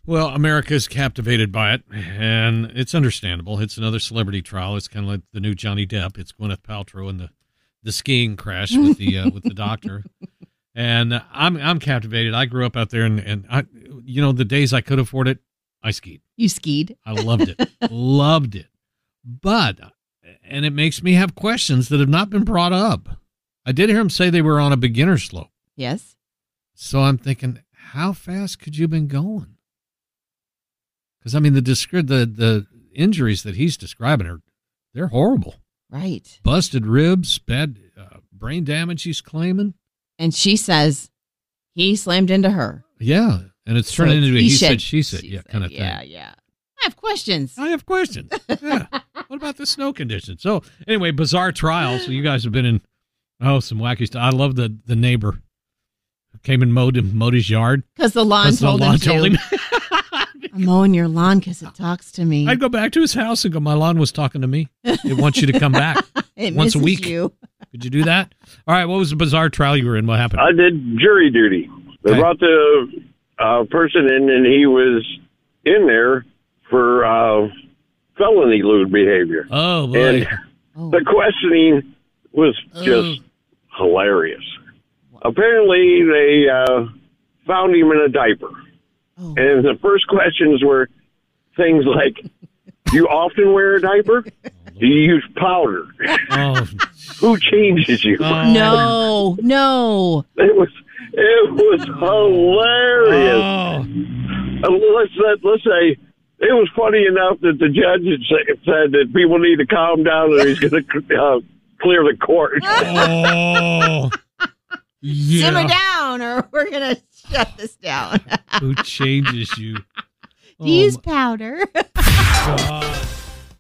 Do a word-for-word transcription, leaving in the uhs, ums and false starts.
Well, America is captivated by it, and it's understandable. It's another celebrity trial. It's kind of like the new Johnny Depp. It's Gwyneth Paltrow and the, the skiing crash with the uh, with the doctor. And uh, I'm I'm captivated. I grew up out there, and, and I, you know, the days I could afford it, I skied. You skied? I loved it. Loved it. But, and it makes me have questions that have not been brought up. I did hear him say they were on a beginner slope. Yes. So I'm thinking, how fast could you have been going? Because, I mean, the, descri- the the injuries that he's describing are, they're horrible. Right. Busted ribs, bad uh, brain damage he's claiming. And she says he slammed into her. Yeah. And it's So turning it's into a he he said, said, she said, she yeah, said, kind of thing. Yeah, yeah. I have questions. I have questions. Yeah. What about the snow conditions? So, anyway, bizarre trial. So, you guys have been in, oh, some wacky stuff. I love the, the neighbor who came and mowed, him, mowed his yard. Because the lawn Because the told lawn him told to. him. I'm mowing your lawn because it talks to me. I'd go back to his house and go, my lawn was talking to me. It wants you to come back it once a misses week. You. Could you do that? All right. What was the bizarre trial you were in? What happened? I did jury duty. They Okay. brought the uh, person in, and he was in there for uh, felony lewd behavior. Oh, boy. And Oh. the questioning was just hilarious. Apparently, they uh, found him in a diaper. Oh. And the first questions were things like, do you often wear a diaper? Do you use powder? Oh, Who changes you? Oh. No, no. It was it was hilarious. oh. Uh, let's let, let's say it was funny enough that the judge had sa- said that people need to calm down and he's going to uh, clear the court. Oh. Yeah. Simmer down or we're going to shut this down. Who changes you? Use Oh, powder.